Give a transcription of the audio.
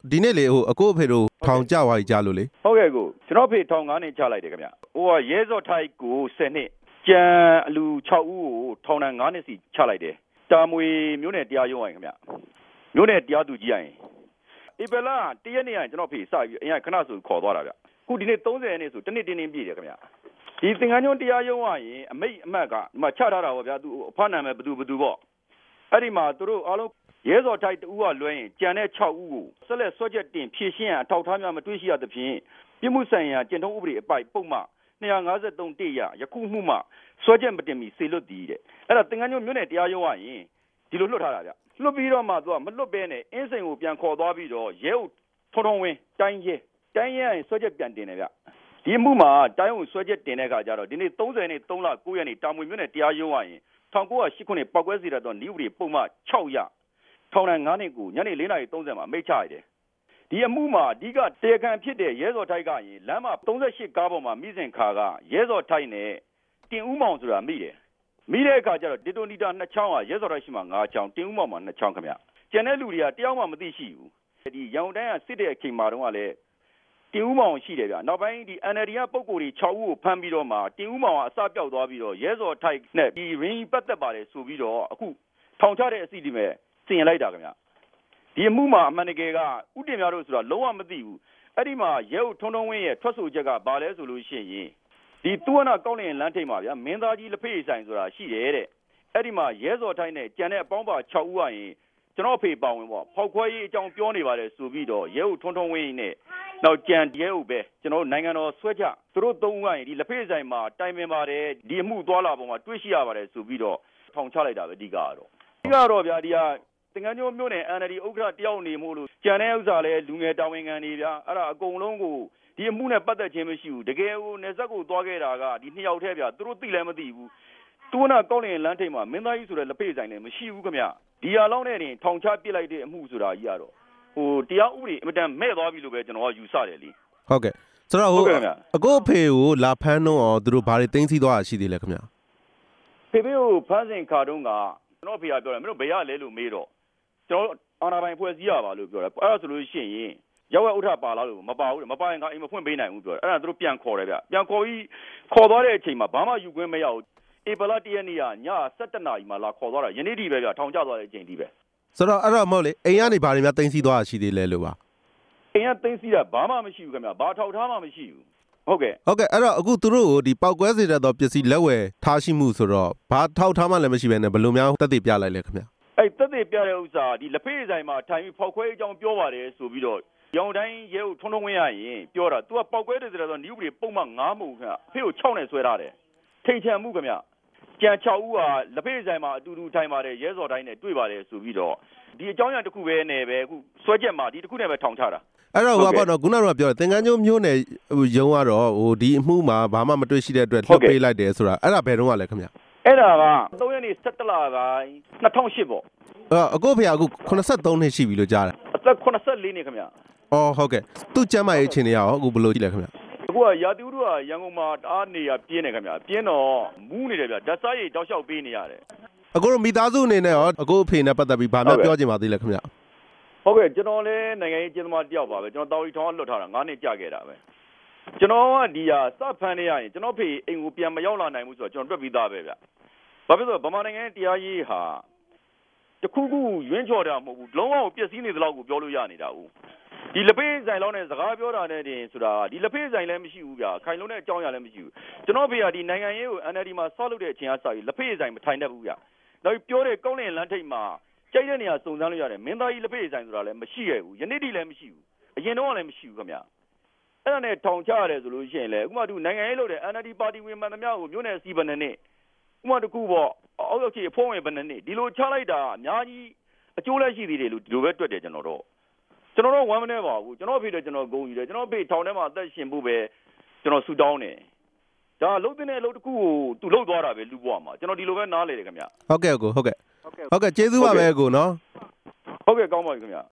ဒီနေ့လေအခုအဖေတို့ထောင်ကြွားကြီးကြလို့လေဟုတ်ကဲ့ကိုကျွန်တော်ဖေထောင်9နှစ်ချလိုက်တယ်ခင်ဗျဟိုကရဲစော်ထိုက်ကို10နှစ်ကြံအလူ6ဦးကိုထောင်ဒဏ်9နှစ်စီချလိုက်တယ်တာမွေမျိုးနယ်တရားရုံးရင်ခင်ဗျမျိုးနယ်တရားသူကြီးရင်ဧပြီလ1ရက်နေ့ကကျွန်တော်ဖေစပြီးအရင်ခဏဆိုခေါ်သွားတာဗျခုဒီနေ့30ရက်နေ့ဆိုတနစ်တင်းပြည့်တယ်ခင်ဗျဒီသင်္ကန်းကျွန်းတရားရုံးရင်အမိတ်အမှတ်ကဒီမှာချထားတာပေါ့ဗျာသူအဖနာမယ်ဘသူပေါ့အဲ့ဒီမှာသူတို့အားလုံးရဲစော်ထိုက်တူကလွှဲရင်ကြံတဲ့6ဦးကိုဆက်လက်ဆွဲချက်တင်ဖြည့်ရှင်းရအထောက်ထားများမတွေ့ရှိရသဖြင့်ပြမှုဆိုင်ရာကျင့်ထုံးဥပဒေအပိုက်ပုံမှ253တိရယခုမှုမှဆွဲချက်မတင်မီစေလွတ်သည်တဲ့အဲ့ဒါသင်္ကန်းကျွန်းမြို့နယ်တရားရုံးရင်ဒီလိုလွတ်ထားတာဗျလွတ်ပြီးတော့မှသူကမလွတ်ဘဲနဲ့အင်းစိန်ကိုပြန်ခေါ်သွားပြီးတော့ရဲဦးထုံဝင်းတိုင်းရဲရင်ဆွဲချက်ပြန်တင်တယ်ဗျဒီမှုမှာတိုင်းဦးဆွဲချက်တင်တဲ့အခါကျတော့ဒီနေ့30နေ့3လ9ရက်နေ့တာမွေမြို့နယ်တရားရုံးရင်1908ခုနှစ်ပောက်ကွဲစီရတော့ဤဥပဒေပုံမှ6ရထောင်ဒဏ်9နှစ်ကိုညနေ4:30မှာအမိန့်ချရတယ်ဒီအမှုမှာအဓိကတရားခံဖြစ်တဲ့ရဲစော်ထိုက်ကရင်လမ်းမှာ38ကားပေါ်မှာမိစဉ်ခါကရဲစော်ထိုက်နဲ့တင်ဦးမောင်ဆိုတာမိတယ်မိတဲ့အခါကျတော့ဒီတိုနီတာ2ချောင်းကရဲစော်ထိုက်ရှိမှ9ချောင်းတင်ဦးမောင်မှာ2ချောင်းခင်ဗျကျန်တဲ့လူတွေကတယောက်မှမသိရှိဘူးဒီရောင်တန်းကစစ်တဲ့အချိန်မှာတော့ကလည်းတင်ဦးမောင်ရှိတယ်ဗျနောက်ပိုင်းဒီ NLD ကပုံကိုယ်တွေ6ဦးကိုဖမ်းပြီးတော့မှတင်ဦးမောင်ကအစပြောက်သွားပြီးတော့ရဲစော်ထိုက်နဲ့ဒီရင်းပတ်သက်ပါတယ်ဆိုပြီးတော့အခုထောင်ချတဲ့အစီအစဉ်ပဲစင်လိုက်တာခင်ဗျဒီအမှုမှာအမှန်တကယ်ကဥတင်များတို့ဆိုတာလုံးဝမသိဘူးအဲ့ဒီမှာရဲဦးထုံဝင်းရဲ့ထွက်ဆိုချက်ကဘာလဲဆိုလို့ရှိရင်ဒီသူဝနာကောက်လင်လမ်းထိပ်မှာဗျာမင်းသားကြီးလက်ဖေးဆိုင်ဆိုတာရှိတယ်တဲ့အဲ့ဒီမှာရဲစော်ထိုင်းနဲ့ကြံတဲ့အပေါင်းပါ6ဦးကရင်ကျွန်တော်ဖေပါဝင်ပေါ့ဖောက်ခွဲရေးအကြောင်းပြောနေပါတယ်ဆိုပြီးတော့ရဲဦးထုံဝင်းနဲ့နောက်ကြံရဲဦးပဲကျွန်တော်နိုင်ငံတော်ဆွဲချသူတို့3ဦးကရင်ဒီလက်ဖေးဆိုင်မှာတိုင်ပင်ပါတယ်ဒီအမှုသွားလာပုံမှာတွေ့ရှိရပါတယ်ဆိုပြီးတော့ထောင်ချလိုက်တာပဲအဓိကတော့ဗျာဒီကသင်္ကန်းကျွန်းမြို့နယ် NLD ဥက္ကဋ္ဌတယောက်နေမို့လို့ကြံတဲ့ဥစ္စာလဲလူငယ်တာဝန်ခံတွေဗျာအဲ့ဒါအကုန်လုံးကိုဒီအမှုနဲ့ပတ်သက်ခြင်းမရှိဘူးတကယ်ကိုနေဆက်ကိုသွားခဲ့တာကဒီ2ယောက်တည်းဗျာသူတို့သိလည်းမသိဘူးသူနာကောက်လင်လမ်းထိပ်မှာမင်းသားကြီးဆိုတဲ့လက်ဖေးဆိုင်နဲ့မရှိဘူးခင်ဗျဒီဟာလောက်နဲ့တင်ထောင်ချပစ်လိုက်တဲ့အမှုဆိုတာကြီးကတော့ဟိုတရားဥပဒေအမတန်မဲ့သွားပြီလို့ပဲကျွန်တော်ကယူဆတယ်လी ဟုတ်ကဲ့ဆိုတော့ဟိုအခုအဖေကိုလာဖမ်းတော့သူတို့ဘာတွေသိမ်းဆည်းသွားတာရှိသေးလဲခင်ဗျဖေဖေကိုဖမ်းစဉ်ခါတုန်းကကျွန်တော်ဖေကပြောတယ်မင်းတို့ဘယ်ရလဲလို့မေးတော့ကျွန်တော်အာနာပိုင်ဖွဲ့စည်းရပါလို့ပြောတယ်အဲ့ဒါဆိုလို့ရှိရင်ရောက်ဥထပါလားလို့မပါဘူးမပါရင်ကအိမ်မဖွင့်ပေးနိုင်ဘူးပြောတယ်အဲ့ဒါသူတို့ပြန်ခေါ်တယ်ဗျပြန်ခေါ်ပြီးခေါ်သွားတဲ့အချိန်မှာဘာမှယူခွင့်မရဘူးဧပြီလ1ရက်နေ့ကည7:00နာရီမှာလာခေါ်သွားတာယနေ့ဒီပဲဗျထောင်ကျသွားတဲ့အချိန်ဒီပဲဆိုတော့အဲ့တော့မဟုတ်လေအိမ်ကနေဘာတွေများသိမ်းဆည်းသွားတာရှိသေးလဲလို့ပါအိမ်ကသိမ်းဆည်းတာဘာမှမရှိဘူးခင်ဗျဘာထောက်ထားမှမရှိဘူးဟုတ်ကဲ့အဲ့တော့အခုသူတို့ကိုဒီပောက်ကွဲစေတဲ့တော့ပစ္စည်းလက်ဝယ်ထားရှိမှုဆိုတော့ဘာထောက်ထားမှလည်းမရှိဘဲနဲ့ဘယ်လိုများတက်တည်ပြလိုက်လဲခင်ဗျအဲ့တက်တည်ပြတဲ့ဥစ္စာဒီလက်ဖေးဆိုင်မှာထိုင်ပြီးဖောက်ခွဲအကြောင်းပြောပါတယ်ဆိုပြီးတော့ရောင်တိုင်းရဲကိုထုံဝင်းရရင်ပြောတာ तू ကပောက်ကွဲတယ်ဆိုတော့နည်းဥပဒေပုံမှန်9မှုခင်ဗျဖေးကို6နဲ့ဆွဲထားတယ်ထိန်ချံမှုခင်ဗျကြံ6ဦးကလက်ဖေးဆိုင်မှာအတူတူထိုင်ပါတယ်ရဲစော်တိုင်းနဲ့တွေ့ပါတယ်ဆိုပြီးတော့ဒီအကြောင်းအရာတစ်ခုပဲနဲ့ပဲအခုဆွဲချက်မှာဒီတစ်ခုနဲ့ပဲထောင်ချတာအဲ့တော့ဟိုပေါ့နော်ခုနကပြောတယ်သင်္ကန်းကျွန်းမျိုးနယ်ရုံးကတော့ဟိုဒီအမှုမှာဘာမှမတွေ့ရှိတဲ့အတွက်လွှတ်ပေးလိုက်တယ်ဆိုတာအဲ့ဒါဘယ်တော့ကလဲခင်ဗျအဲ့ဒါက3ရက်နေ့17လပိုင်း2008ပေါ့အခုဖေအခု83နှစ်ရှိပြီလို့ကြားတယ်အသက်84နှစ်ခင်ဗျအော်ဟုတ်ကဲ့သူ့ကျမ်းမာရေးအခြေအနေရောအခုဘယ်လိုကြည့်လဲခင်ဗျအခုကရာသီဥတုကရန်ကုန်မှာတအားနေရပြင်းနေခင်ဗျပြင်းတော့မူးနေတယ်ဗျဓာတ်စားရည်တောက်လျှောက်ပေးနေရတယ်အခုတော့မိသားစုအနေနဲ့ရောအခုအဖေနဲ့ပတ်သက်ပြီးဘာမှပြောချင်ပါသေးလဲခင်ဗျဟုတ်ကဲ့ကျွန်တော်လည်းနိုင်ငံရေးကျင်းသမားတယောက်ပါပဲကျွန်တော်တာဝန်ထောင်းလွတ်ထားတာ9နှစ်ကြာခဲ့တာပဲကျွန်တော်ကဒီဟာစဖမ်းနေရရင်ကျွန်တော်ဖေအိမ်ကိုပြန်မရောက်လာနိုင်ဘူးဆိုတော့ကျွန်တော်တွက်ပြီးသားပဲဗျဘာဖြစ်လို့ဗမာနိုင်ငံတရားရေးဟာတခုခုရွှင်းချော်တာမဟုတ်ဘူးလုံးဝပျက်စီးနေသလောက်ကိုပြောလို့ရနေတာဦးဒီလက်ဖေးဆိုင်လောက်နဲ့စကားပြောတာနဲ့တင်ဆိုတာဒီလက်ဖေးဆိုင်လည်းမရှိဘူးဗျခိုင်လုံးတဲ့အကြောင်းအရာလည်းမရှိဘူးကျွန်တော်ဖေကဒီနိုင်ငံရေးကို NLD မှာဆောက်လုပ်တဲ့အချိန်အစပြီးလက်ဖေးဆိုင်မထိုင်တတ်ဘူးဗျနောက်ပြောတဲ့ကောင်းလင်လမ်းထိပ်မှာကြိုက်တဲ့နေရာစုံစမ်းလို့ရတယ်မင်းသားကြီးလက်ဖေးဆိုင်ဆိုတာလည်းမရှိရဘူးယနေ့ထိလည်းမရှိဘူးအရင်တော့လည်းမရှိဘူးခင်ဗျအဲ့ဒါနဲ့ထောင်ချရတယ်ဆိုလို့ရှိရင်လေဥပမာသူနိုင်ငံရေးလုပ်တဲ့ NLD ပါတီဝင်မှန်သမျှကိုမြို့နယ်စီဗန်နဲ့ဥပမာတကူပေါ့အောက်ရောက်ချီအဖို့ဝင်ဘယ်နဲ့ဒီလိုချလိုက်တာအများကြီးအကျိုးလည်းရှိသေးတယ်လို့ဒီလိုပဲတွက်တယ်ကျွန်တော်ဝမ်းမနေပါဘူးကျွန်တော်ဖေးတယ်ကျွန်တော်ဂုဏ်ယူတယ်ကျွန်တော်ဖေးထောင်ထဲမှာအသက်ရှင်ဖို့ပဲကျွန်တော်ဆူတောင်းတယ်ဒါလှုပ်တဲ့အလုပ်တစ်ခုကိုသူလှုပ်သွားတာပဲလူ့ဘဝမှာကျွန်တော်ဒီလိုပဲနားလေတယ်ခင်ဗျဟုတ်ကဲ့ကျေးဇူးပါပဲကိုနော်ဟုတ်ကဲ့ကောင်းပါပြီခင်ဗျ